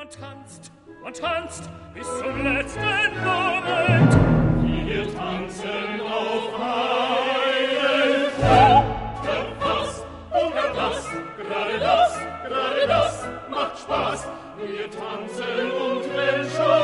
Man tanzt bis zum letzten Moment. Wir tanzen auf einen Fast und gerade das macht Spaß. Wir tanzen und wenn schon